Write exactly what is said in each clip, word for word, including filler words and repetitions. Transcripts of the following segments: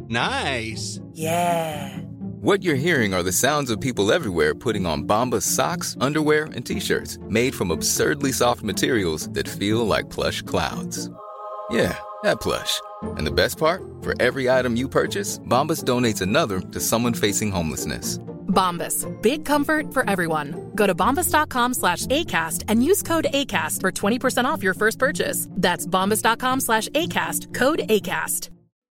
Nice. Yeah. What you're hearing are the sounds of people everywhere putting on Bombas socks, underwear, and T-shirts made from absurdly soft materials that feel like plush clouds. Yeah, that plush. And the best part? For every item you purchase, Bombas donates another to someone facing homelessness. Bombas. Big comfort for everyone. Go to bombas.com slash ACAST and use code ACAST for twenty percent off your first purchase. That's bombas.com slash ACAST. Code ACAST.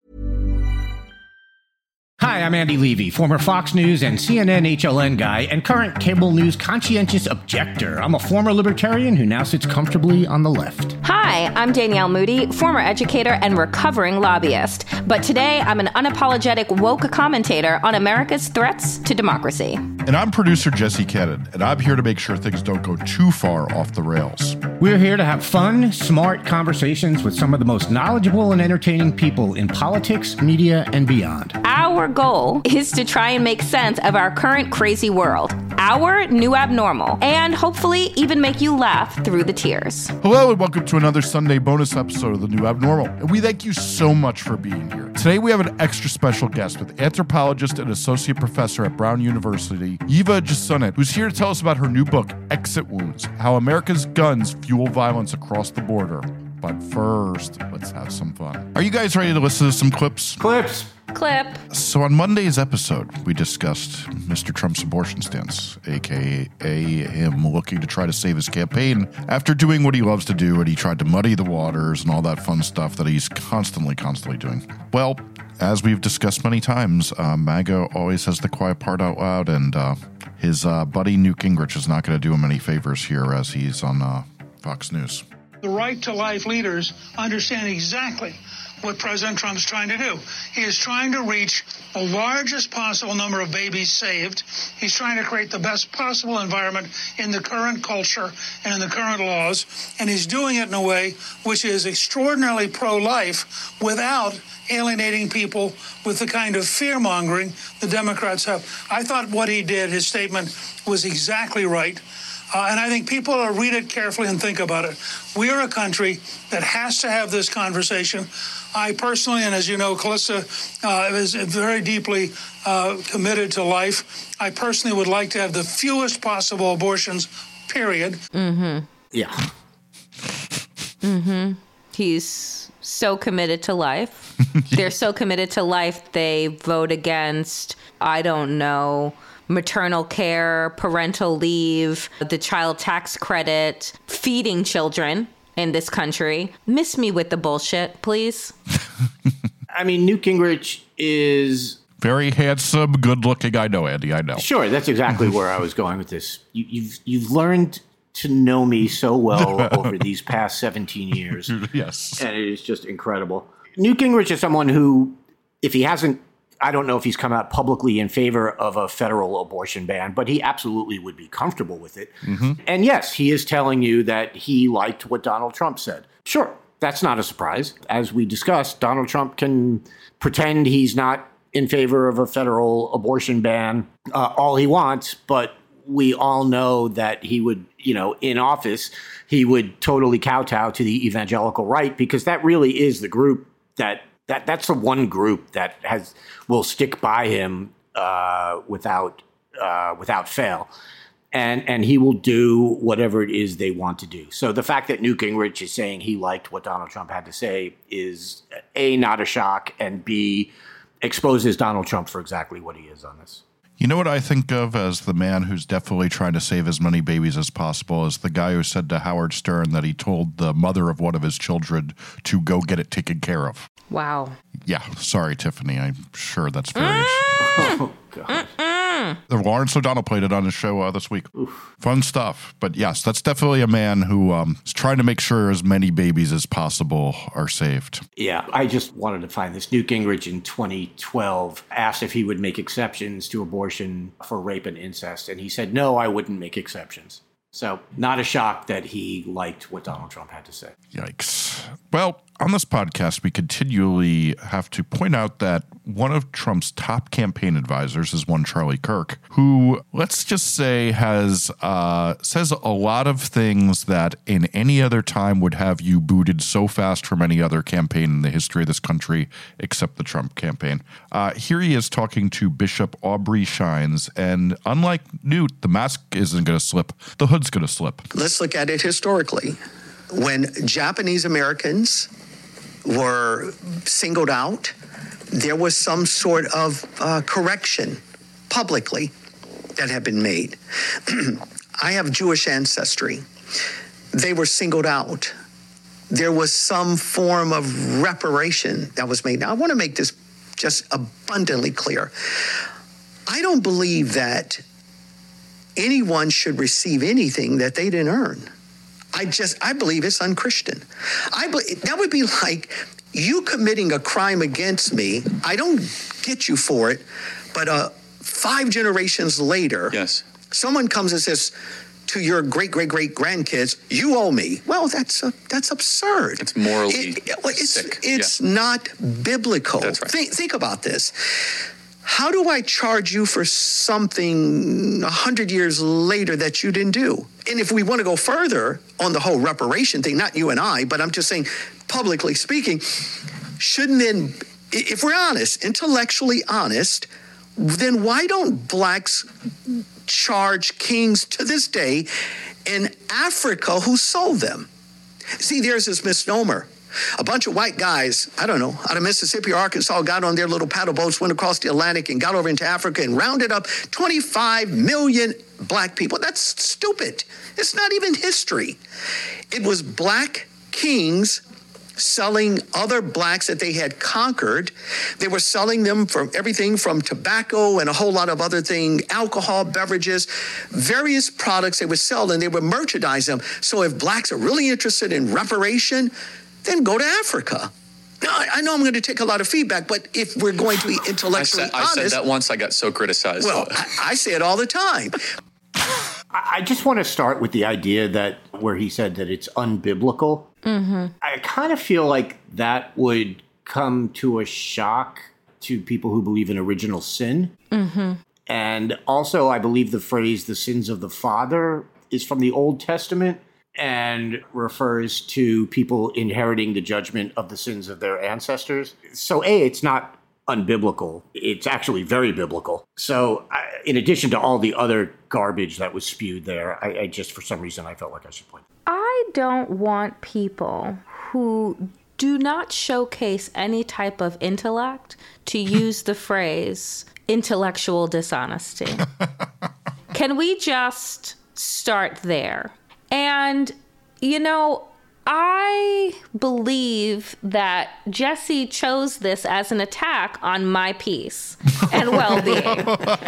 Hi, I'm Andy Levy, former Fox News and C N N H L N guy and current cable news conscientious objector. I'm a former libertarian who now sits comfortably on the left. Hi, I'm Danielle Moody, former educator and recovering lobbyist. But today, I'm an unapologetic woke commentator on America's threats to democracy. And I'm producer Jesse Cannon, and I'm here to make sure things don't go too far off the rails. We're here to have fun, smart conversations with some of the most knowledgeable and entertaining people in politics, media, and beyond. Our goal is to try and make sense of our current crazy world, our new abnormal, and hopefully even make you laugh through the tears. Hello and welcome to another Sunday bonus episode of The New Abnormal, and we thank you so much for being here. Today we have an extra special guest with anthropologist and associate professor at Brown University, Eva Jesunet, who's here to tell us about her new book, Exit Wounds, How America's Guns Fuel Violence Across the Border. But first, let's have some fun. Are you guys ready to listen to some clips? Clips. Clip. So on Monday's episode, we discussed Mister Trump's abortion stance, a k a him looking to try to save his campaign after doing what he loves to do, and he tried to muddy the waters and all that fun stuff that he's constantly, constantly doing. Well, as we've discussed many times, uh, MAGA always has the quiet part out loud, and uh, his uh, buddy Newt Gingrich is not going to do him any favors here as he's on uh, Fox News. The right to life leaders understand exactly what President Trump's trying to do. He is trying to reach the largest possible number of babies saved. He's trying to create the best possible environment in the current culture and in the current laws. And he's doing it in a way which is extraordinarily pro-life without alienating people with the kind of fear-mongering the Democrats have. I thought what he did, his statement, was exactly right. Uh, and I think people will read it carefully and think about it. We are a country that has to have this conversation. I personally, and as you know, Calista uh, is very deeply uh, committed to life. I personally would like to have the fewest possible abortions, period. Mm-hmm. Yeah. Mm-hmm. He's so committed to life. They're so committed to life, they vote against, I don't know, maternal care, parental leave, the child tax credit, feeding children in this country. Miss me with the bullshit, please. I mean, Newt Gingrich is... very handsome, good-looking. I know, Andy, I know. Sure, that's exactly where I was going with this. You, you've you've learned to know me so well over these past seventeen years. Yes. And it is just incredible. Newt Gingrich is someone who, if he hasn't, I don't know if he's come out publicly in favor of a federal abortion ban, but he absolutely would be comfortable with it. Mm-hmm. And yes, he is telling you that he liked what Donald Trump said. Sure, that's not a surprise. As we discussed, Donald Trump can pretend he's not in favor of a federal abortion ban uh, all he wants, but we all know that he would, you know, in office, he would totally kowtow to the evangelical right, because that really is the group that That that's the one group that has will stick by him uh, without uh, without fail, and and he will do whatever it is they want to do. So the fact that Newt Gingrich is saying he liked what Donald Trump had to say is A, not a shock, and B, exposes Donald Trump for exactly what he is on this. You know what I think of as the man who's definitely trying to save as many babies as possible is the guy who said to Howard Stern that he told the mother of one of his children to go get it taken care of. Wow. Yeah, sorry, Tiffany. I'm sure that's very... Mm. Oh, God. Mm-mm. Lawrence O'Donnell played it on his show uh, this week. Oof. Fun stuff. But yes, that's definitely a man who um, is trying to make sure as many babies as possible are saved. Yeah, I just wanted to find this. Newt Gingrich in twenty twelve asked if he would make exceptions to abortion for rape and incest. And he said, no, I wouldn't make exceptions. So not a shock that he liked what Donald Trump had to say. Yikes. Well, On this podcast, we continually have to point out that one of Trump's top campaign advisors is one Charlie Kirk, who, let's just say, has uh, says a lot of things that in any other time would have you booted so fast from any other campaign in the history of this country, except the Trump campaign. Uh, here he is talking to Bishop Aubrey Shines, and unlike Newt, the mask isn't going to slip. The hood's going to slip. Let's look at it historically. When Japanese Americans were singled out, there was some sort of uh, correction publicly that had been made. I have Jewish ancestry. They were singled out. There was some form of reparation that was made. Now, I want to make this just abundantly clear. I don't believe that anyone should receive anything that they didn't earn. I just, I believe it's unchristian. I believe, that would be like you committing a crime against me. I don't get you for it, but uh, five generations later, yes, someone comes and says to your great, great, great grandkids, you owe me. Well, that's uh, that's absurd. It's morally it, well, it's, sick. It's yeah. not biblical. That's right. Think, think about this. How do I charge you for something a hundred years later that you didn't do? And if we want to go further on the whole reparation thing, not you and I, but I'm just saying, publicly speaking, shouldn't then, if we're honest, intellectually honest, then why don't blacks charge kings to this day in Africa who sold them? See, there's this misnomer. A bunch of white guys, I don't know, out of Mississippi or Arkansas, got on their little paddle boats, went across the Atlantic and got over into Africa and rounded up twenty-five million black people. That's stupid. It's not even history. It was black kings selling other blacks that they had conquered. They were selling them for everything from tobacco and a whole lot of other things, alcohol, beverages, various products they would sell, and they would merchandise them. So if blacks are really interested in reparation, then go to Africa. Now, I know I'm going to take a lot of feedback, but if we're going to be intellectually I said, honest... I said that once, I got so criticized. Well, I, I say it all the time. I just want to start with the idea that where he said that it's unbiblical. Mm-hmm. I kind of feel like that would come to a shock to people who believe in original sin. Mm-hmm. And also, I believe the phrase, the sins of the father, is from the Old Testament and refers to people inheriting the judgment of the sins of their ancestors. So, A, it's not unbiblical. It's actually very biblical. So, I, in addition to all the other garbage that was spewed there, I, I just, for some reason, I felt like I should point. I don't want people who do not showcase any type of intellect to use the phrase intellectual dishonesty. Can we just start there? And, you know, I believe that Jesse chose this as an attack on my peace and well-being.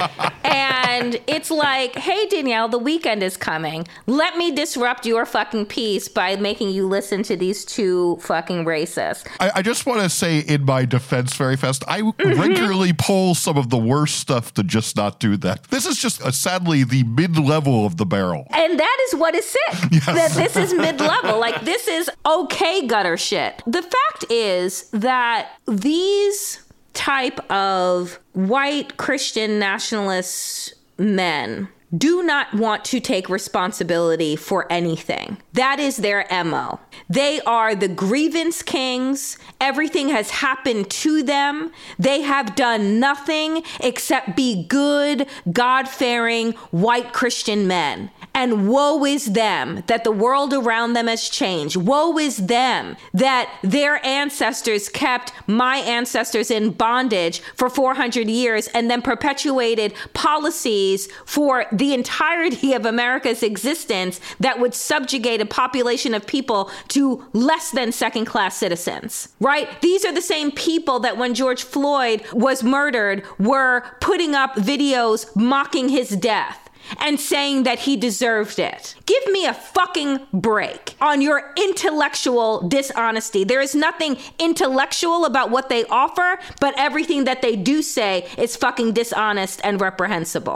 And it's like, hey, Danielle, the weekend is coming. Let me disrupt your fucking peace by making you listen to these two fucking racists. I, I just want to say in my defense very fast, I mm-hmm. regularly pull some of the worst stuff to just not do that. This is just, uh, sadly, the mid-level of the barrel. And that is what is sick. Yes. That this is mid-level. Like, this is okay gutter shit. The fact is that these type of white Christian nationalist men do not want to take responsibility for anything. That is their M O. They are the grievance kings. Everything has happened to them. They have done nothing except be good, God-fearing, white Christian men. And woe is them that the world around them has changed. Woe is them that their ancestors kept my ancestors in bondage for four hundred years and then perpetuated policies for the entirety of America's existence that would subjugate a population of people to less than second-class citizens, right? These are the same people that when George Floyd was murdered were putting up videos mocking his death and saying that he deserved it. Give me a fucking break on your intellectual dishonesty. There is nothing intellectual about what they offer, but everything that they do say is fucking dishonest and reprehensible.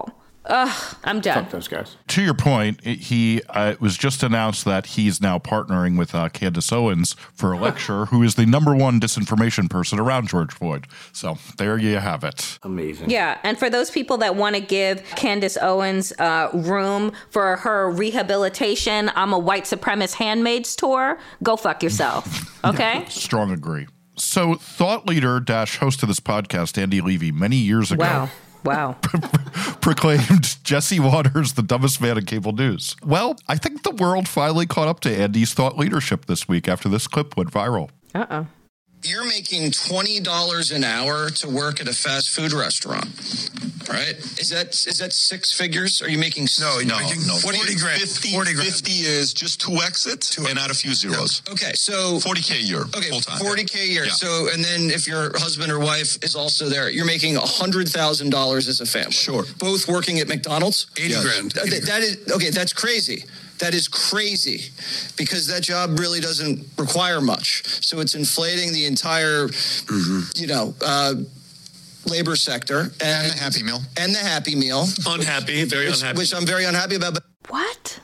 Ugh, I'm done. Fuck those guys. To your point, he uh, it was just announced that he's now partnering with uh, Candace Owens for a lecture, who is the number one disinformation person around George Floyd. So there you have it. Amazing. Yeah, and for those people that want to give Candace Owens uh, room for her rehabilitation, I'm a white supremacist handmaid's tour, go fuck yourself, okay? Strong agree. So thought leader dash host of this podcast, Andy Levy, many years ago. Wow. Wow. proclaimed Jesse Watters the dumbest man in cable news. Well, I think the world finally caught up to Andy's thought leadership this week after this clip went viral. Uh-oh. You're making twenty dollars an hour to work at a fast food restaurant, right? Is that is that six figures? Are you making no, no, making no? forty grand. fifty, forty grand. fifty is just two exits two and add a few zeros. Yeah. Okay, so forty K a year. Okay, full time. forty K a year. Yeah. So, and then if your husband or wife is also there, you're making one hundred thousand dollars as a family. Sure. Both working at McDonald's? eighty yes. grand. That, that is, okay, that's crazy. That is crazy because that job really doesn't require much. So it's inflating the entire, mm-hmm. you know, uh, labor sector. And, and the Happy Meal. And the Happy Meal. Unhappy, very which, unhappy. Which I'm very unhappy about. But what?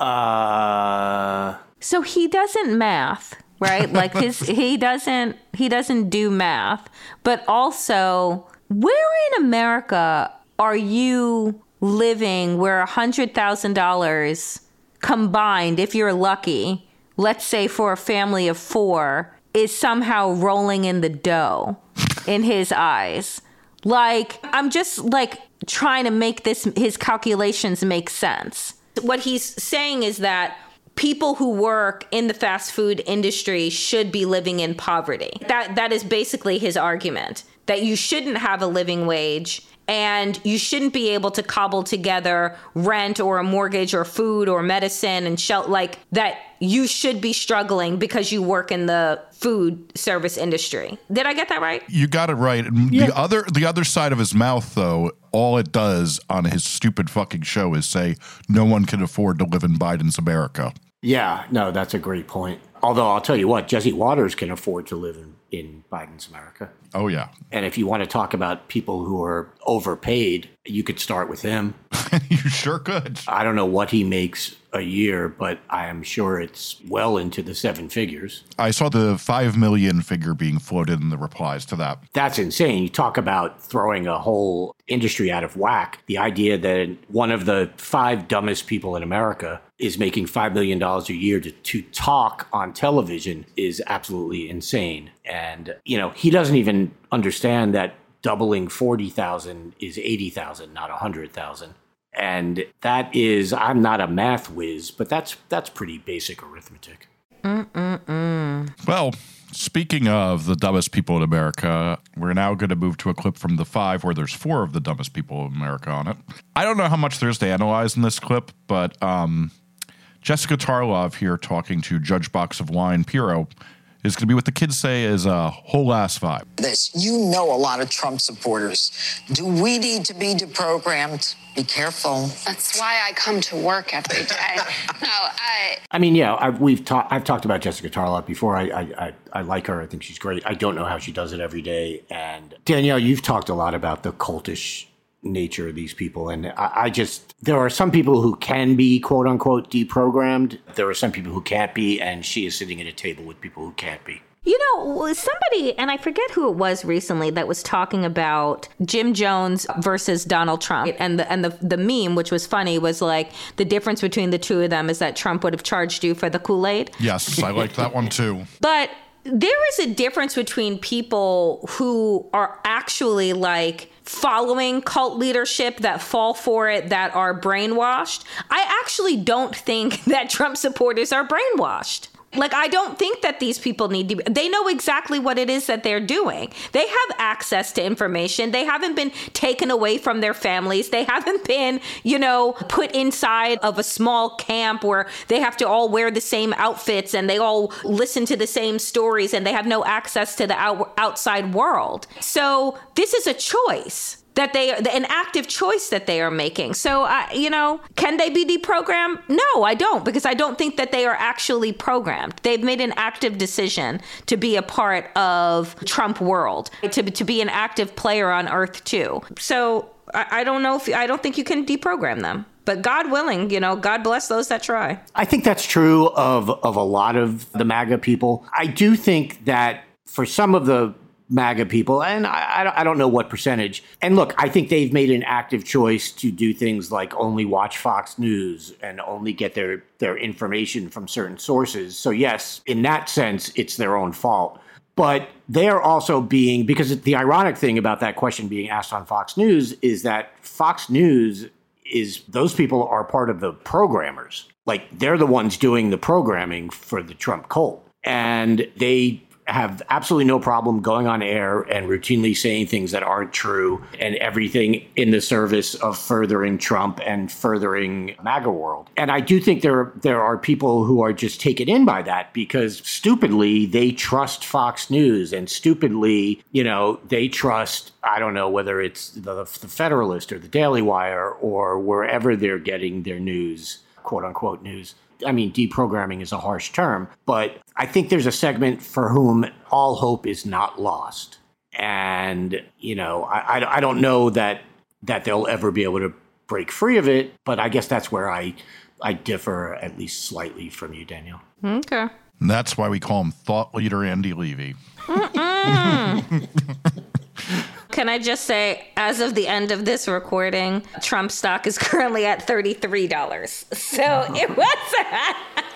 Uh. So he doesn't math, right? Like his, he doesn't, he doesn't do math. But also, where in America are you living where one hundred thousand dollars combined, if you're lucky, let's say for a family of four, is somehow rolling in the dough in his eyes? Like, I'm just like trying to make this, his calculations make sense. What he's saying is that people who work in the fast food industry should be living in poverty. That that is basically his argument, that you shouldn't have a living wage and you shouldn't be able to cobble together rent or a mortgage or food or medicine and shelter, like that you should be struggling because you work in the food service industry. Did I get that right? You got it right. Yeah. The other the other side of his mouth, though, all it does on his stupid fucking show is say no one can afford to live in Biden's America. Yeah, no, that's a great point. Although I'll tell you what, Jesse Watters can afford to live in, in Biden's America. Oh, yeah. And if you want to talk about people who are overpaid, you could start with him. You sure could. I don't know what he makes a year, but I am sure it's well into the seven figures. I saw the five million figure being floated in the replies to that. That's insane. You talk about throwing a whole industry out of whack. The idea that one of the five dumbest people in America is making five million dollars a year to, to talk on television is absolutely insane. And, you know, he doesn't even understand that doubling forty thousand is eighty thousand, not one hundred thousand. And that is, I'm not a math whiz, but that's that's pretty basic arithmetic. Mm-mm-mm. Well, speaking of the dumbest people in America, we're now going to move to a clip from The Five where there's four of the dumbest people in America on it. I don't know how much there's to analyze in this clip, but um, Jessica Tarlov here talking to Judge Box of Wine Pirro is going to be what the kids say is a whole ass vibe. This, you know a lot of Trump supporters. Do we need to be deprogrammed? Be careful. That's why I come to work every day. No, I... I mean, yeah, I, we've talked. I've talked about Jessica Tarlov before. I, I, I, I like her. I think she's great. I don't know how she does it every day. And Danielle, you've talked a lot about the cultish nature of these people. And I, I just, there are some people who can be quote unquote deprogrammed. There are some people who can't be. And she is sitting at a table with people who can't be. You know, somebody, and I forget who it was recently, that was talking about Jim Jones versus Donald Trump. And the and the, the meme, which was funny, was like, the difference between the two of them is that Trump would have charged you for the Kool-Aid. Yes, I liked that one too. But there is a difference between people who are actually like following cult leadership, that fall for it, that are brainwashed. I actually don't think that Trump supporters are brainwashed. Like, I don't think that these people need to be, they know exactly what it is that they're doing. They have access to information. They haven't been taken away from their families. They haven't been, you know, put inside of a small camp where they have to all wear the same outfits and they all listen to the same stories and they have no access to the out- outside world. So this is a choice. That they, an active choice that they are making. So, uh, you know, can they be deprogrammed? No, I don't, because I don't think that they are actually programmed. They've made an active decision to be a part of Trump world, to, to be an active player on Earth too. So I, I don't know if, I don't think you can deprogram them. But God willing, you know, God bless those that try. I think that's true of, of a lot of the MAGA people. I do think that for some of the MAGA people, and I, I don't know what percentage, and look, I think they've made an active choice to do things like only watch Fox News and only get their, their information from certain sources. So yes, in that sense, it's their own fault. But they're also being, because the ironic thing about that question being asked on Fox News is that Fox News is, those people are part of the programmers. Like, they're the ones doing the programming for the Trump cult. And they have absolutely no problem going on air and routinely saying things that aren't true, and everything in the service of furthering Trump and furthering MAGA world. And I do think there, there are people who are just taken in by that because stupidly they trust Fox News, and stupidly, you know, they trust, I don't know whether it's the, the Federalist or the Daily Wire or wherever they're getting their news, quote unquote news. I mean, deprogramming is a harsh term, but I think there's a segment for whom all hope is not lost. And, you know, I, I, I don't know that that they'll ever be able to break free of it, but I guess that's where I, I differ at least slightly from you, Danielle. Okay. And that's why we call him Thought Leader Andy Levy. Can I just say, as of the end of this recording, Trump stock is currently at thirty-three dollars. So it was.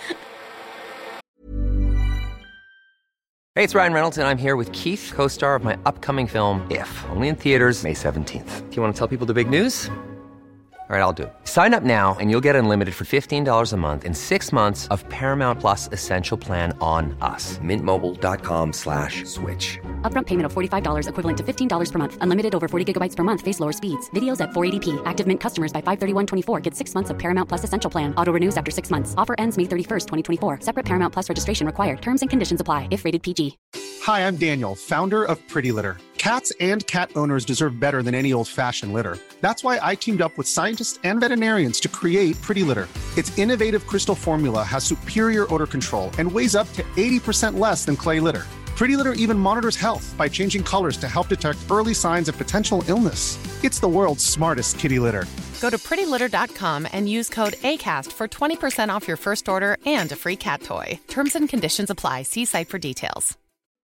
Hey, it's Ryan Reynolds, and I'm here with Keith, co-star of my upcoming film, If, only in theaters May seventeenth. Do you want to tell people the big news? All right, I'll do it. Sign up now and you'll get unlimited for fifteen dollars a month and six months of Paramount Plus Essential Plan on us. Mint Mobile dot com slash switch. Upfront payment of forty-five dollars equivalent to fifteen dollars per month. Unlimited over forty gigabytes per month. Face lower speeds. Videos at four eighty p. Active Mint customers by five thirty-one twenty-four get six months of Paramount Plus Essential Plan. Auto renews after six months. Offer ends May thirty-first, twenty twenty-four. Separate Paramount Plus registration required. Terms and conditions apply if rated P G. Hi, I'm Daniel, founder of Pretty Litter. Cats and cat owners deserve better than any old-fashioned litter. That's why I teamed up with scientists and veterinarians to create Pretty Litter. Its innovative crystal formula has superior odor control and weighs up to eighty percent less than clay litter. Pretty Litter even monitors health by changing colors to help detect early signs of potential illness. It's the world's smartest kitty litter. Go to pretty litter dot com and use code ACAST for twenty percent off your first order and a free cat toy. Terms and conditions apply. See site for details.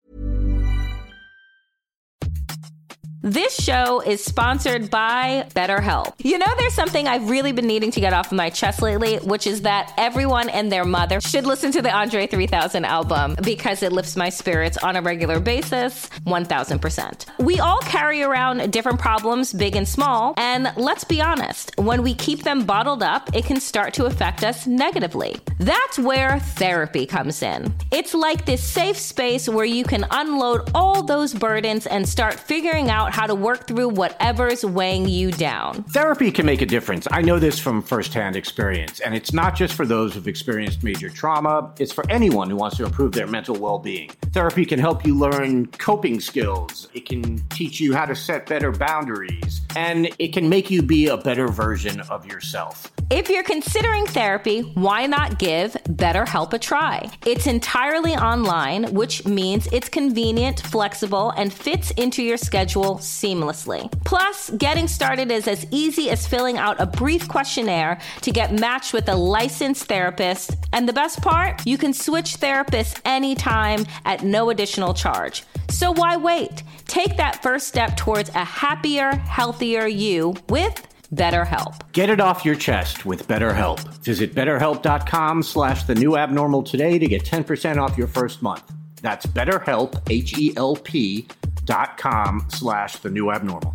This show is sponsored by BetterHelp. You know, there's something I've really been needing to get off of my chest lately, which is that everyone and their mother should listen to the Andre three thousand album because it lifts my spirits on a regular basis, one thousand percent. We all carry around different problems, big and small, and let's be honest, when we keep them bottled up, it can start to affect us negatively. That's where therapy comes in. It's like this safe space where you can unload all those burdens and start figuring out how to work through whatever's weighing you down. Therapy can make a difference. I know this from firsthand experience, and it's not just for those who've experienced major trauma. It's for anyone who wants to improve their mental well-being. Therapy can help you learn coping skills. It can teach you how to set better boundaries, and it can make you be a better version of yourself. If you're considering therapy, why not give BetterHelp a try? It's entirely online, which means it's convenient, flexible, and fits into your schedule seamlessly. Plus, getting started is as easy as filling out a brief questionnaire to get matched with a licensed therapist. And the best part? You can switch therapists anytime at no additional charge. So why wait? Take that first step towards a happier, healthier you with BetterHelp. Get it off your chest with BetterHelp. Visit betterhelp.com slash the new abnormal today to get ten percent off your first month. That's BetterHelp, H E L P dot com slash the new abnormal.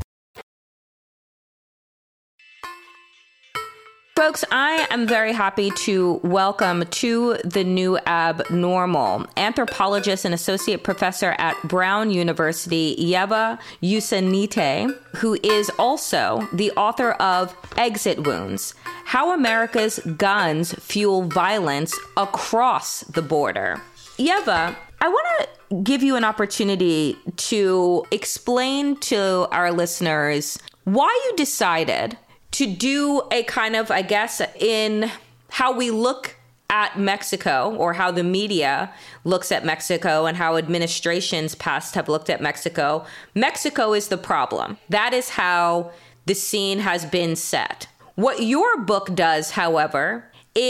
Folks, I am very happy to welcome to the new abnormal anthropologist and associate professor at Brown University, Yeva Usanite, who is also the author of Exit Wounds: How America's Guns Fuel Violence Across the Border. Yeva, I want to give you an opportunity to explain to our listeners why you decided to do a kind of, I guess, in how we look at Mexico, or how the media looks at Mexico and how administrations past have looked at Mexico. Mexico is the problem. That is how the scene has been set. What your book does, however,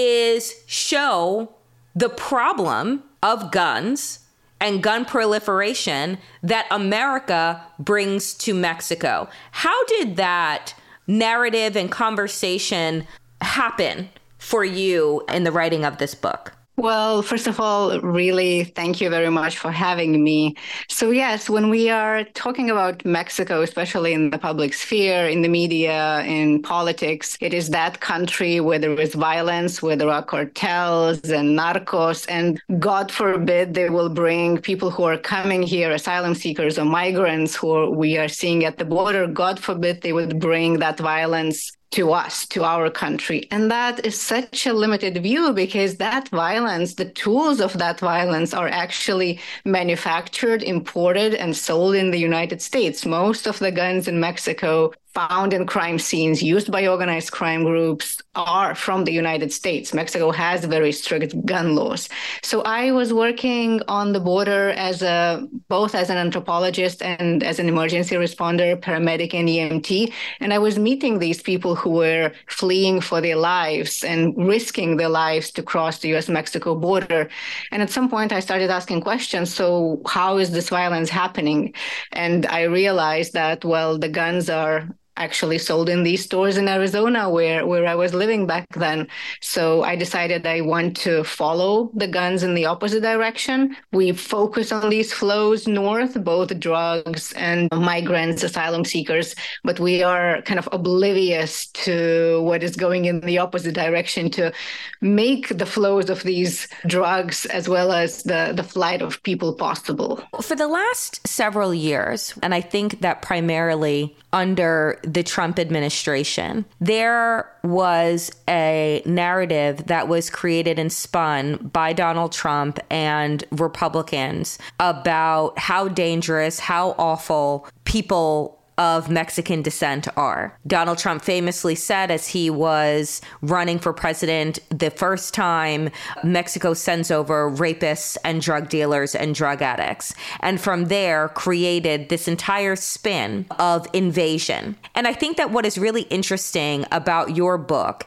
is show the problem of guns and gun proliferation that America brings to Mexico. How did that narrative and conversation happen for you in the writing of this book? Well, first of all, really, thank you very much for having me. So yes, when we are talking about Mexico, especially in the public sphere, in the media, in politics, it is that country where there is violence, where there are cartels and narcos, and God forbid they will bring people who are coming here, asylum seekers or migrants who we are seeing at the border. God forbid they would bring that violence to us, to our country. And that is such a limited view because that violence, the tools of that violence are actually manufactured, imported, and sold in the United States. Most of the guns in Mexico found in crime scenes used by organized crime groups are from the United States. Mexico has very strict gun laws. So I was working on the border as a both as an anthropologist and as an emergency responder, paramedic, and E M T. And I was meeting these people who were fleeing for their lives and risking their lives to cross the U S Mexico border. And at some point I started asking questions. So how is this violence happening? And I realized that, well, the guns are actually sold in these stores in Arizona where, where I was living back then. So I decided I want to follow the guns in the opposite direction. We focus on these flows north, both drugs and migrants, asylum seekers, but we are kind of oblivious to what is going in the opposite direction to make the flows of these drugs as well as the, the flight of people possible. For the last several years, and I think that primarily under the Trump administration, there was a narrative that was created and spun by Donald Trump and Republicans about how dangerous, how awful people of Mexican descent are. Donald Trump famously said as he was running for president the first time, Mexico sends over rapists and drug dealers and drug addicts. And from there created this entire spin of invasion. And I think that what is really interesting about your book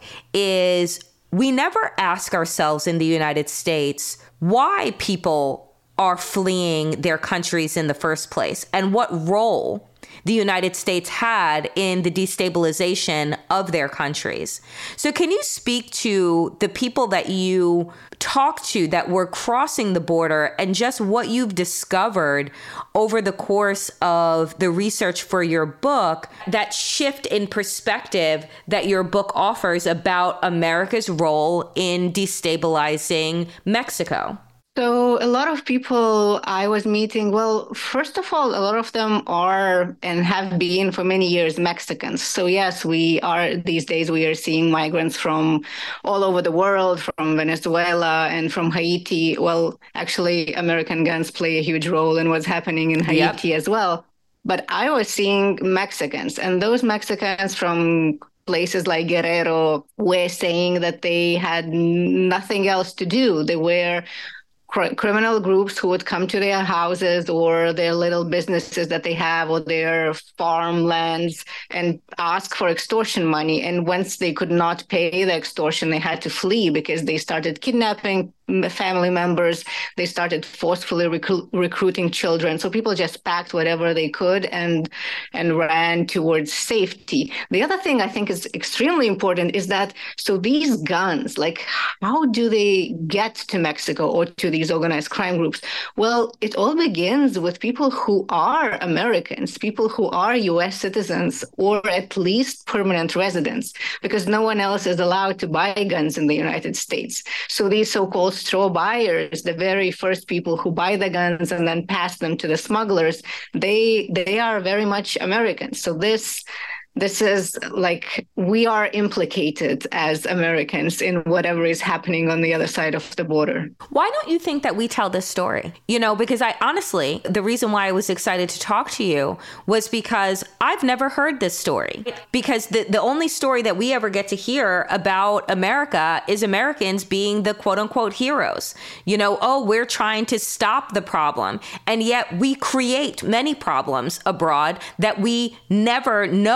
is we never ask ourselves in the United States why people are fleeing their countries in the first place and what role the United States had in the destabilization of their countries. So can you speak to the people that you talked to that were crossing the border and just what you've discovered over the course of the research for your book, that shift in perspective that your book offers about America's role in destabilizing Mexico? So a lot of people I was meeting, well, first of all, a lot of them are and have been for many years Mexicans. So yes, we are these days, we are seeing migrants from all over the world, from Venezuela and from Haiti. Well, actually, American guns play a huge role in what's happening in Haiti yep. as well. But I was seeing Mexicans, and those Mexicans from places like Guerrero were saying that they had nothing else to do. They were criminal groups who would come to their houses or their little businesses that they have or their farmlands and ask for extortion money. And once they could not pay the extortion, they had to flee because they started kidnapping family members. They started forcefully recru- recruiting children. So people just packed whatever they could and and ran towards safety. The other thing I think is extremely important is that, so these guns, like how do they get to Mexico or to these organized crime groups? Well, it all begins with people who are Americans, people who are U S citizens or at least permanent residents, because no one else is allowed to buy guns in the United States. So these so-called straw buyers, the very first people who buy the guns and then pass them to the smugglers, they they are very much Americans. So this This is like, we are implicated as Americans in whatever is happening on the other side of the border. Why don't you think that we tell this story? You know, because I honestly, the reason why I was excited to talk to you was because I've never heard this story. Because the, the only story that we ever get to hear about America is Americans being the quote unquote heroes. You know, oh, we're trying to stop the problem. And yet we create many problems abroad that we never know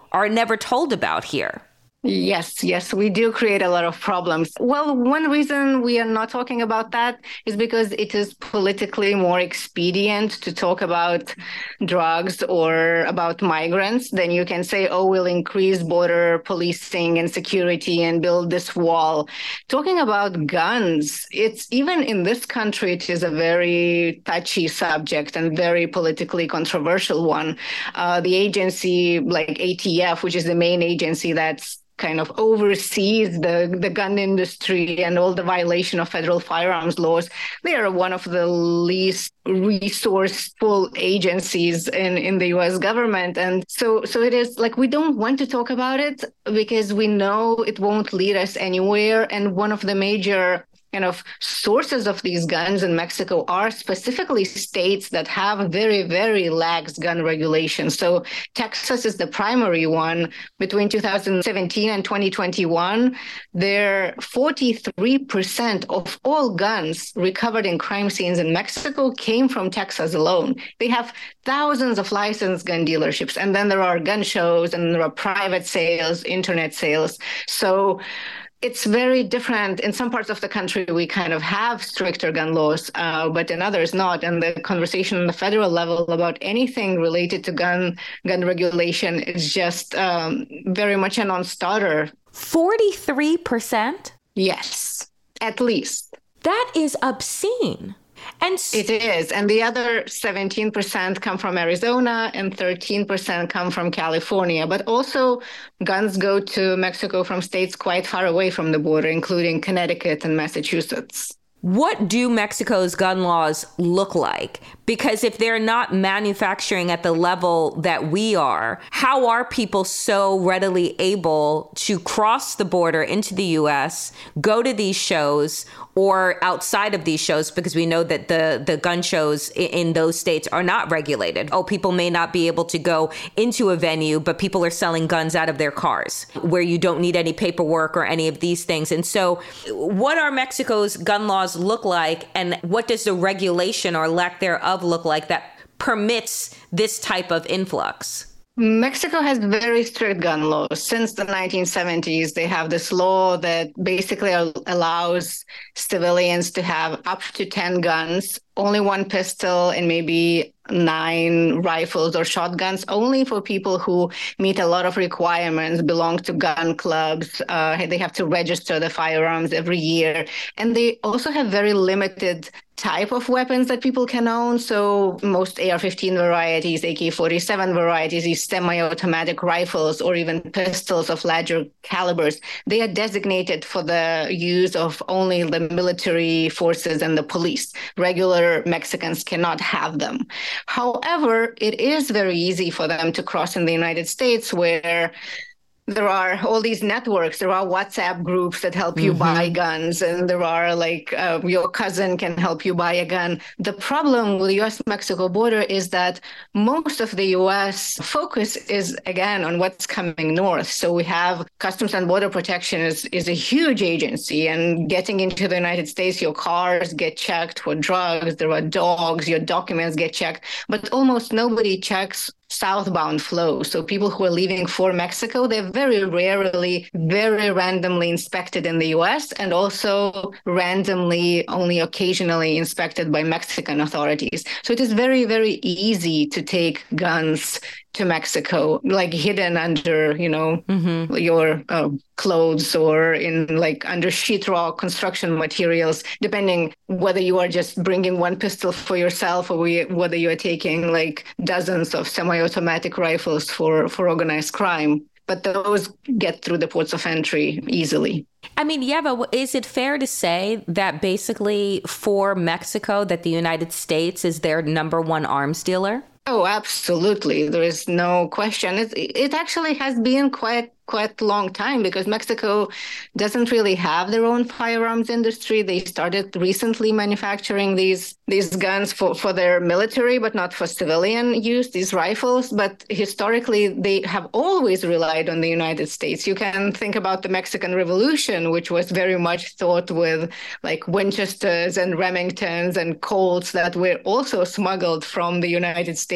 are never told about here. Yes, yes, we do create a lot of problems. Well, one reason we are not talking about that is because it is politically more expedient to talk about drugs or about migrants. Then you can say, oh, we'll increase border policing and security and build this wall. Talking about guns, it's even in this country, it is a very touchy subject and very politically controversial one. Uh, the agency like A T F, which is the main agency that's kind of oversees the, the gun industry and all the violation of federal firearms laws. They are one of the least resourceful agencies in, in the U S government. And so, so it is like, we don't want to talk about it because we know it won't lead us anywhere. And one of the major kind of sources of these guns in Mexico are specifically states that have very, very lax gun regulations. So Texas is the primary one. Between two thousand seventeen and twenty twenty-one, there forty-three percent of all guns recovered in crime scenes in Mexico came from Texas alone. They have thousands of licensed gun dealerships, and then there are gun shows, and there are private sales, internet sales. So it's very different. In some parts of the country, we kind of have stricter gun laws, uh, but in others not. And the conversation on the federal level about anything related to gun gun regulation is just um, very much a non-starter. forty-three percent? Yes, at least. That is obscene. And it is. And the other seventeen percent come from Arizona and thirteen percent come from California. But also guns go to Mexico from states quite far away from the border, including Connecticut and Massachusetts. What do Mexico's gun laws look like? Because if they're not manufacturing at the level that we are, how are people so readily able to cross the border into the U S, go to these shows, or outside of these shows, because we know that the, the gun shows in those states are not regulated. Oh, people may not be able to go into a venue, but people are selling guns out of their cars where you don't need any paperwork or any of these things. And so what are Mexico's gun laws look like, and what does the regulation or lack thereof look like that permits this type of influx? Mexico has very strict gun laws. Since the nineteen seventies, they have this law that basically allows civilians to have up to ten guns, only one pistol, and maybe nine rifles or shotguns, only for people who meet a lot of requirements, belong to gun clubs. Uh, they have to register the firearms every year. And they also have very limited type of weapons that people can own. So most A R fifteen varieties, A K forty-seven varieties, these semi-automatic rifles, or even pistols of larger calibers, they are designated for the use of only the military forces and the police. Regular Mexicans cannot have them. However, it is very easy for them to cross in the United States, where there are all these networks. There are WhatsApp groups that help you mm-hmm. buy guns, and there are like uh, your cousin can help you buy a gun. The problem with the U S Mexico border is that most of the U S focus is, again, on what's coming north. So we have Customs and Border Protection is, is a huge agency, and getting into the United States, your cars get checked for drugs. There are dogs, your documents get checked, but almost nobody checks southbound flow. So people who are leaving for Mexico, they're very rarely, very randomly inspected in the U S, and also randomly, only occasionally inspected by Mexican authorities. So it is very, very easy to take guns to Mexico, like hidden under, you know, mm-hmm. your uh, clothes, or in like under sheetrock, construction materials, depending whether you are just bringing one pistol for yourself, or we, whether you are taking like dozens of semi-automatic rifles for, for organized crime. But those get through the ports of entry easily. I mean, yeah, but is it fair to say that basically for Mexico, that the United States is their number one arms dealer? Oh, absolutely. There is no question. It, it actually has been quite quite a long time, because Mexico doesn't really have their own firearms industry. They started recently manufacturing these these guns for, for their military, but not for civilian use, these rifles. But historically, they have always relied on the United States. You can think about the Mexican Revolution, which was very much thought with like Winchesters and Remingtons and Colts that were also smuggled from the United States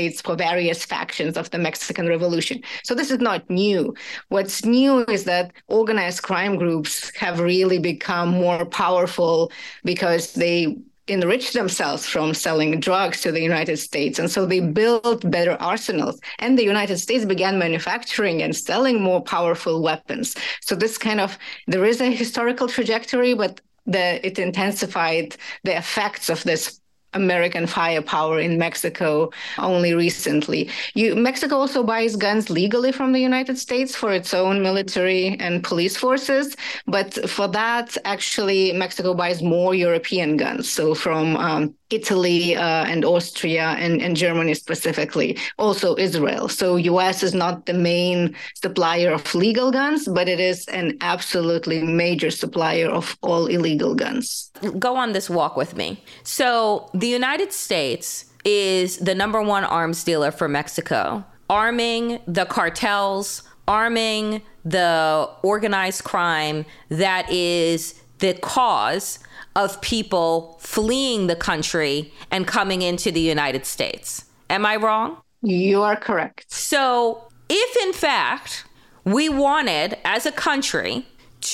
States for various factions of the Mexican Revolution. So this is not new. What's new is that organized crime groups have really become more powerful because they enrich themselves from selling drugs to the United States. And so they built better arsenals. And the United States began manufacturing and selling more powerful weapons. So this kind of, there is a historical trajectory, but the, it intensified the effects of this American firepower in Mexico only recently. You, Mexico also buys guns legally from the United States for its own military and police forces. But for that, actually, Mexico buys more European guns. So from um, Italy uh, and Austria and, and Germany specifically, also Israel. So U S is not the main supplier of legal guns, but it is an absolutely major supplier of all illegal guns. Go on this walk with me. So the United States is the number one arms dealer for Mexico, arming the cartels, arming the organized crime that is the cause of people fleeing the country and coming into the United States. Am I wrong? You are correct. So if in fact we wanted as a country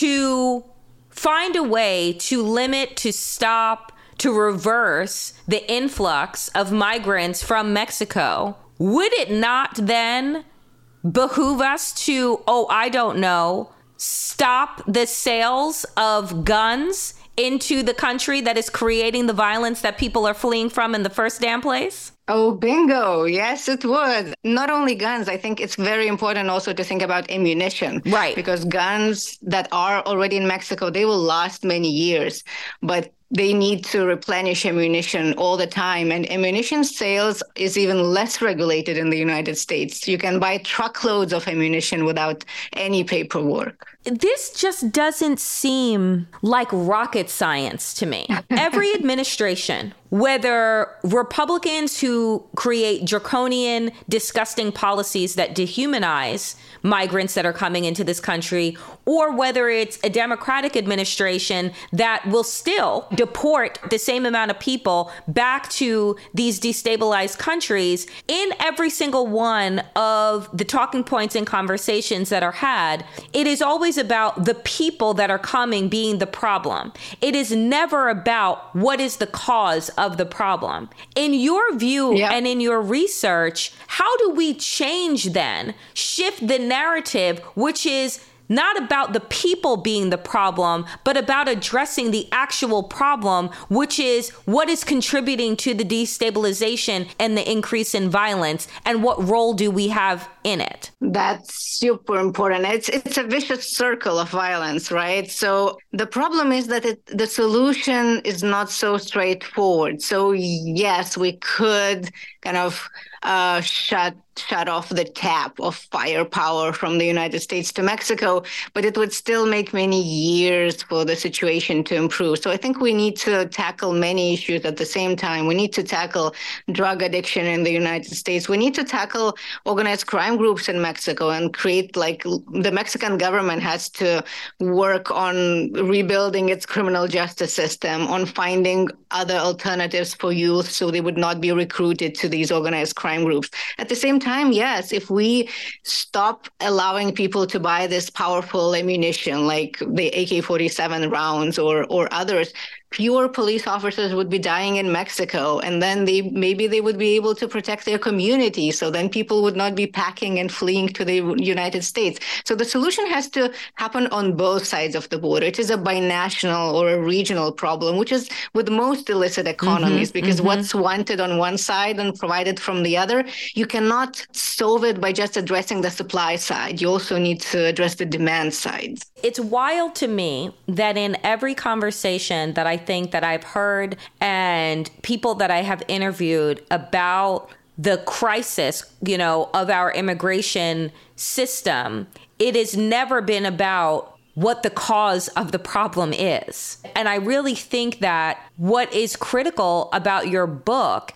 to find a way to limit, to stop, to reverse the influx of migrants from Mexico, would it not then behoove us to, oh, I don't know, stop the sales of guns into the country that is creating the violence that people are fleeing from in the first damn place? Oh, bingo. Yes, it would. Not only guns, I think it's very important also to think about ammunition. Right. Because guns that are already in Mexico, they will last many years, but they need to replenish ammunition all the time. And ammunition sales is even less regulated in the United States. You can buy truckloads of ammunition without any paperwork. This just doesn't seem like rocket science to me. Every administration, whether Republicans who create draconian, disgusting policies that dehumanize migrants that are coming into this country, or whether it's a Democratic administration that will still deport the same amount of people back to these destabilized countries, in every single one of the talking points and conversations that are had, it is always about the people that are coming being the problem. It is never about what is the cause of the problem. In your view yeah. and in your research, how do we change then, shift the narrative, which is not about the people being the problem, but about addressing the actual problem, which is what is contributing to the destabilization and the increase in violence, and what role do we have in it? That's super important. It's it's a vicious circle of violence, right? So the problem is that it, the solution is not so straightforward. So yes, we could kind of uh, shut shut off the tap of firepower from the United States to Mexico, but it would still make many years for the situation to improve. So I think we need to tackle many issues at the same time. We need to tackle drug addiction in the United States. We need to tackle organized crime groups in Mexico and create, like, the Mexican government has to work on rebuilding its criminal justice system, on finding other alternatives for youth so they would not be recruited to these organized crime groups. At the same time, time, yes, if we stop allowing people to buy this powerful ammunition like the A K forty-seven rounds or or others, fewer police officers would be dying in Mexico, and then they maybe they would be able to protect their community. So then people would not be packing and fleeing to the United States. So the solution has to happen on both sides of the border. It is a binational or a regional problem, which is with most illicit economies, mm-hmm, because mm-hmm. what's wanted on one side and provided from the other, you cannot solve it by just addressing the supply side. You also need to address the demand side. It's wild to me that in every conversation that I think that I've heard and people that I have interviewed about the crisis, you know, of our immigration system, it has never been about what the cause of the problem is. And I really think that what is critical about your book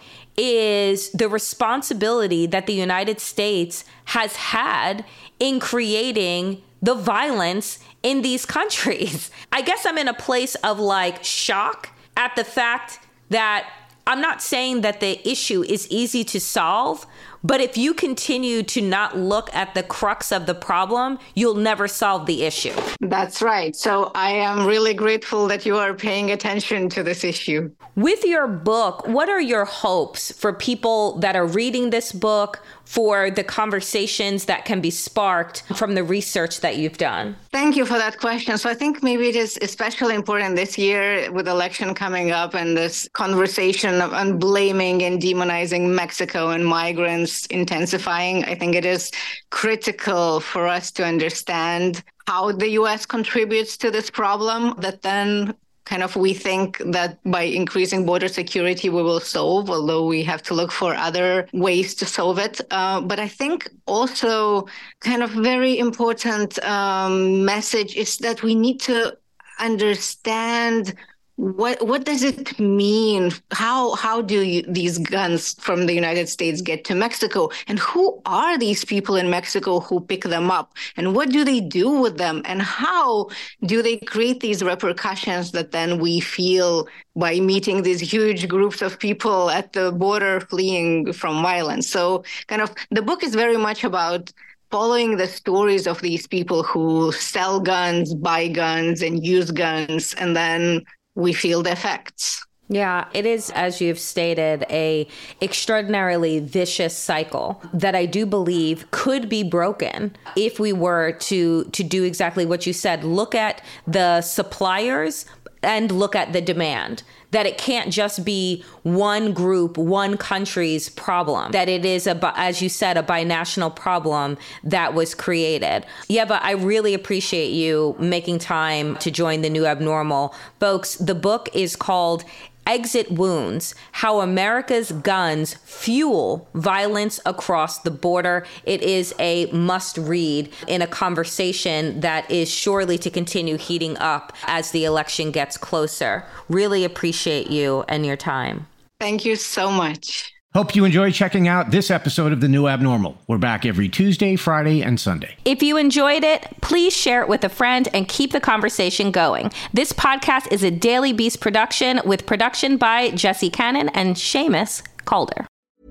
is the responsibility that the United States has had in creating the violence in these countries. I guess I'm in a place of like shock at the fact that I'm not saying that the issue is easy to solve, but if you continue to not look at the crux of the problem, you'll never solve the issue. That's right. So I am really grateful that you are paying attention to this issue. With your book, what are your hopes for people that are reading this book, for the conversations that can be sparked from the research that you've done? Thank you for that question. So I think maybe it is especially important this year with election coming up and this conversation on blaming and demonizing Mexico and migrants intensifying. I think it is critical for us to understand how the U S contributes to this problem that then kind of we think that by increasing border security, we will solve, although we have to look for other ways to solve it. Uh, but I think also kind of very important um, message is that we need to understand What what does it mean? How how do you, these guns from the United States get to Mexico? And who are these people in Mexico who pick them up? And what do they do with them? And how do they create these repercussions that then we feel by meeting these huge groups of people at the border fleeing from violence? So kind of the book is very much about following the stories of these people who sell guns, buy guns, and use guns, and then we feel the effects. Yeah, it is, as you've stated, a extraordinarily vicious cycle that I do believe could be broken if we were to to do exactly what you said. Look at the suppliers and look at the demand. That it can't just be one group, one country's problem. That it is, a, as you said, a binational problem that was created. Yeva, I really appreciate you making time to join the New Abnormal. Folks, the book is called Exit Wounds: How America's Guns Fuel Violence Across the Border. It is a must read in a conversation that is surely to continue heating up as the election gets closer. Really appreciate you and your time. Thank you so much. Hope you enjoyed checking out this episode of The New Abnormal. We're back every Tuesday, Friday, and Sunday. If you enjoyed it, please share it with a friend and keep the conversation going. This podcast is a Daily Beast production with production by Jesse Cannon and Seamus Calder.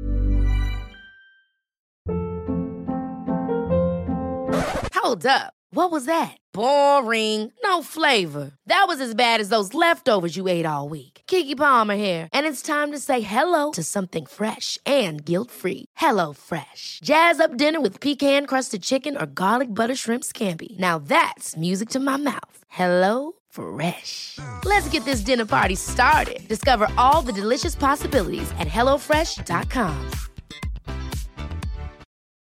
Hold up. What was that? Boring. No flavor. That was as bad as those leftovers you ate all week. Keke Palmer here. And it's time to say hello to something fresh and guilt-free. Hello Fresh. Jazz up dinner with pecan-crusted chicken or garlic butter shrimp scampi. Now that's music to my mouth. Hello Fresh. Let's get this dinner party started. Discover all the delicious possibilities at hello fresh dot com.